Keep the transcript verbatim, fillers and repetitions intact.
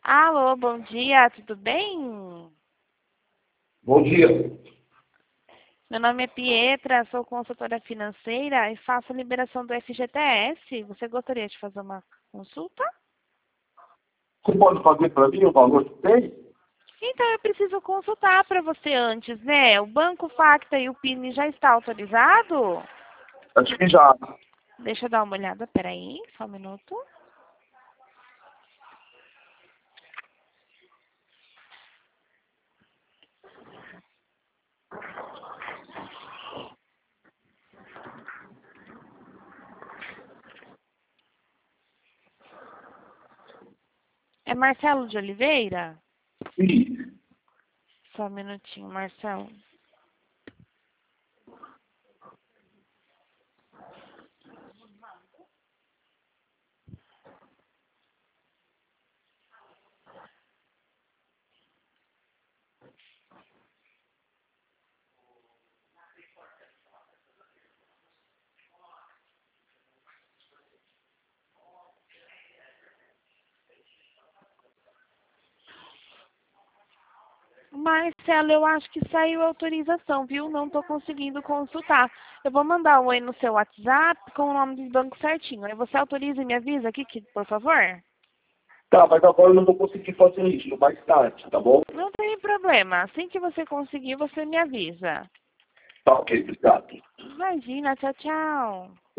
Alô, bom dia, tudo bem? Bom dia. Meu nome é Pietra, sou consultora financeira e faço a liberação do F G T S. Você gostaria de fazer uma consulta? Você pode fazer para mim o valor que tem? Então eu preciso consultar para você antes, né? O Banco Facta e o P I N já está autorizado? Acho que já. Deixa eu dar uma olhada, peraí, só um minuto. É Marcelo de Oliveira? Sim. Só um minutinho, Marcelo. Marcelo, eu acho que saiu a autorização, viu? Não estou conseguindo consultar. Eu vou mandar um oi no seu WhatsApp com o nome do banco certinho. Aí você autoriza e me avisa aqui, que, por favor? Tá, mas agora eu não vou conseguir fazer isso mais tarde, tá bom? Não tem problema. Assim que você conseguir, você me avisa. Tá ok, obrigado. Imagina, tchau, tchau.